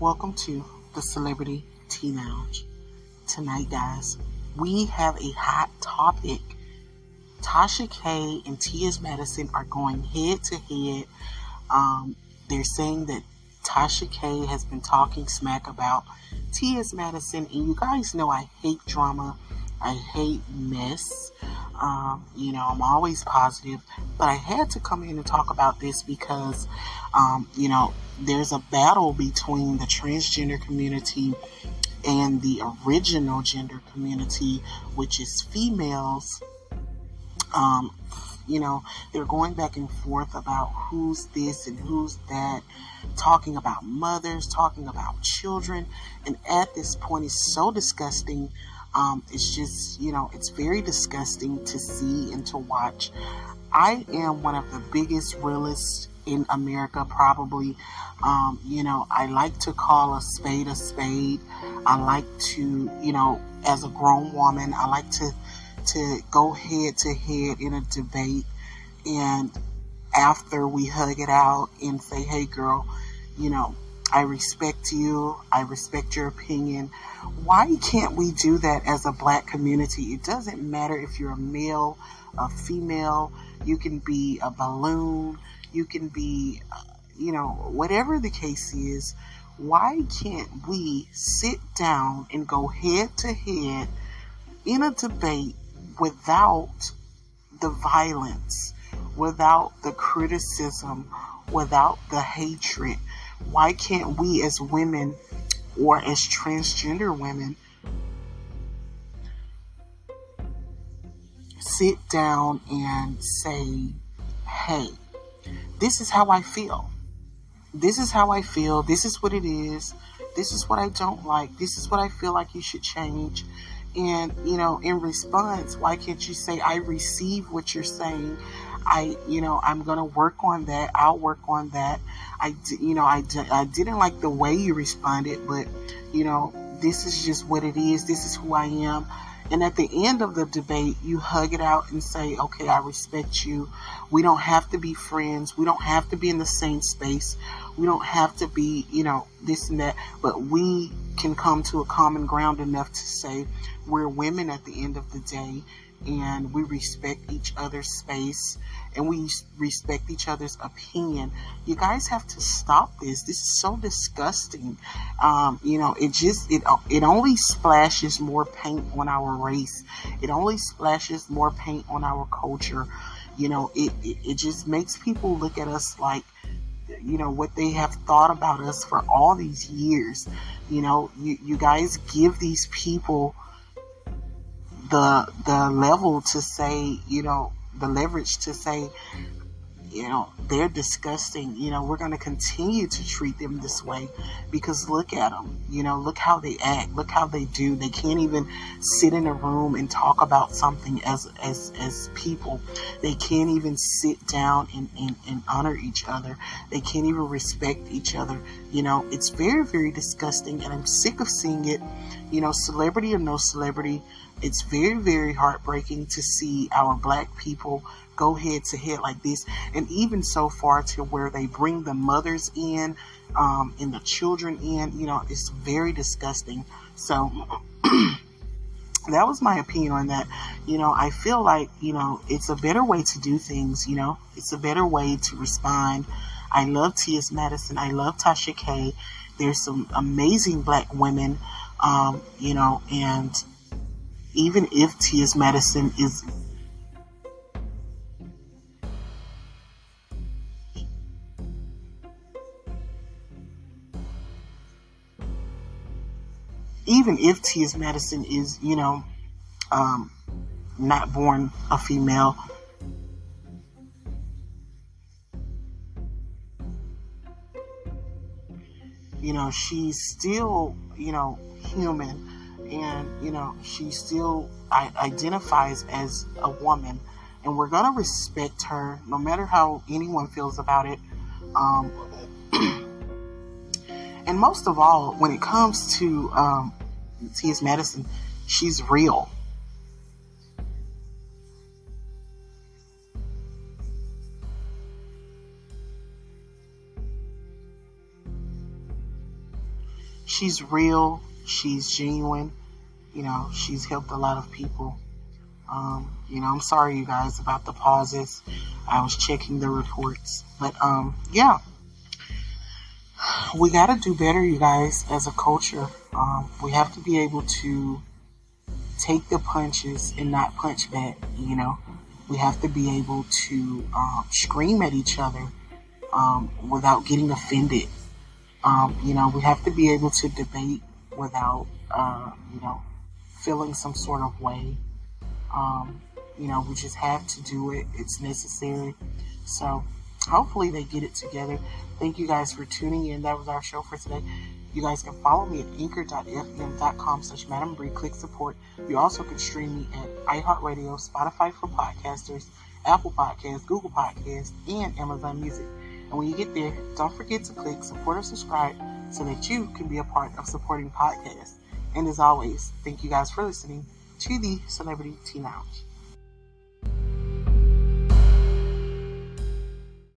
Welcome to the Celebrity Tea Lounge. Tonight, guys, we have a hot topic. Tasha K and T.S. Madison are going head to head. They're saying that Tasha K has been talking smack about T.S. Madison, and you guys know I hate drama. I hate mess. I'm always positive, but I had to come in and talk about this because, there's a battle between the transgender community and the original gender community, which is females. Um, they're going back and forth about who's this and who's that, talking about mothers, talking about children, and at this point, it's so disgusting. It's just, it's very disgusting to see and to watch. I am one of the biggest realists in America, probably. I like to call a spade a spade. I like to, as a grown woman, I like to go head to head in a debate, and after we hug it out and say, hey girl, you know, I respect you, I respect your opinion. Why can't we do that as a black community? It doesn't matter if you're a male, a female, you can be a balloon, you can be, whatever the case is. Why can't we sit down and go head to head in a debate without the violence, without the criticism, without the hatred? Why can't we as women or as transgender women sit down and say, hey, this is how I feel. This is how I feel. This is what it is. This is what I don't like. This is what I feel like you should change. And, in response, why can't you say, I receive what you're saying. I'm going to work on that. I'll work on that. I didn't like the way you responded, but, this is just what it is. This is who I am. And at the end of the debate, you hug it out and say, okay, I respect you. We don't have to be friends. We don't have to be in the same space. We don't have to be, this and that. But we can come to a common ground enough to say we're women at the end of the day, and we respect each other's space, and we respect each other's opinion. You guys have to stop this. This is so disgusting. It only splashes more paint on our race. It only splashes more paint on our culture. It just makes people look at us like, what they have thought about us for all these years. You guys give these people the level to say, the leverage to say, they're disgusting. We're going to continue to treat them this way because look at them. Look how they act. Look how they do. They can't even sit in a room and talk about something as people. They can't even sit down and honor each other. They can't even respect each other. It's very, very disgusting, and I'm sick of seeing it. Celebrity or no celebrity, it's very, very heartbreaking to see our black people go head to head like this, and even so far to where they bring the mothers in, and the children in. It's very disgusting. So that was my opinion on that. I feel like, it's a better way to do things. It's a better way to respond. I love T.S. Madison. I love Tasha K. There's some amazing black women, and even if T.S. Madison is T.S. Madison is, not born a female, she's still, human, and, she still identifies as a woman, and we're going to respect her no matter how anyone feels about it. Um, and most of all, when it comes to T.S. Madison, she's real. she's real. She's genuine. She's helped a lot of people. I'm sorry, you guys, about the pauses. I was checking the reports. But, yeah. We got to do better, you guys, as a culture. We have to be able to take the punches and not punch back, We have to be able to scream at each other without getting offended. We have to be able to debate without, feeling some sort of way. We just have to do it. It's necessary. So hopefully they get it together. Thank you guys for tuning in. That was our show for today. You guys can follow me at anchor.fm.com/Madam Bree. Click support. You also can stream me at iHeartRadio, Spotify for podcasters, Apple Podcasts, Google Podcasts, and Amazon Music. And when you get there, don't forget to click support or subscribe so that you can be a part of supporting podcasts. And as always, thank you guys for listening to the Celebrity Tea Lounge.